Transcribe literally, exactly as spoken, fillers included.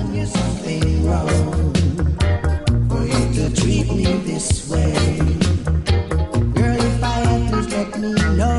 Treat me this way, girl. If I had, please let me know.